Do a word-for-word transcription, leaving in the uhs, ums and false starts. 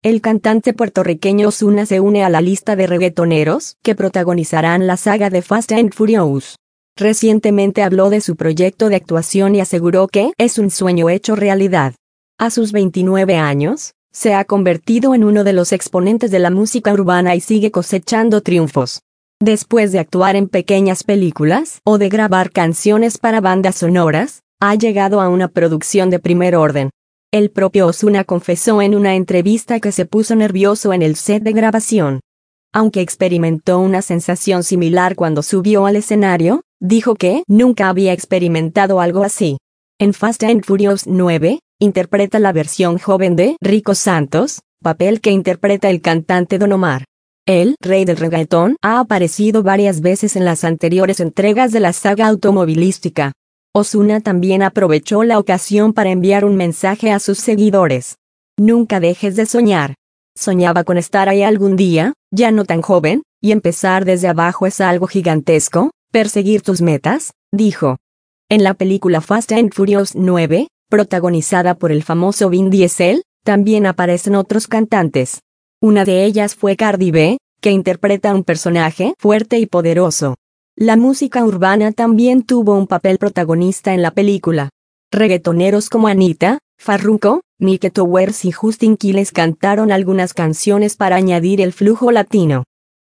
El cantante puertorriqueño Ozuna se une a la lista de reggaetoneros que protagonizarán la saga de Fast and Furious. Recientemente habló de su proyecto de actuación y aseguró que es un sueño hecho realidad. A sus veintinueve años, se ha convertido en uno de los exponentes de la música urbana y sigue cosechando triunfos. Después de actuar en pequeñas películas o de grabar canciones para bandas sonoras, ha llegado a una producción de primer orden. El propio Ozuna confesó en una entrevista que se puso nervioso en el set de grabación. Aunque experimentó una sensación similar cuando subió al escenario, dijo que nunca había experimentado algo así. En Fast and Furious nueve, interpreta la versión joven de Rico Santos, papel que interpreta el cantante Don Omar. El rey del reggaetón ha aparecido varias veces en las anteriores entregas de la saga automovilística. Ozuna también aprovechó la ocasión para enviar un mensaje a sus seguidores. Nunca dejes de soñar. Soñaba con estar ahí algún día, ya no tan joven, y empezar desde abajo es algo gigantesco, perseguir tus metas, dijo. En la película Fast and Furious nueve, protagonizada por el famoso Vin Diesel, también aparecen otros cantantes. Una de ellas fue Cardi B, que interpreta a un personaje fuerte y poderoso. La música urbana también tuvo un papel protagonista en la película. Reggaetoneros como Anitta, Farruko, Mike Towers y Justin Quiles cantaron algunas canciones para añadir el flujo latino.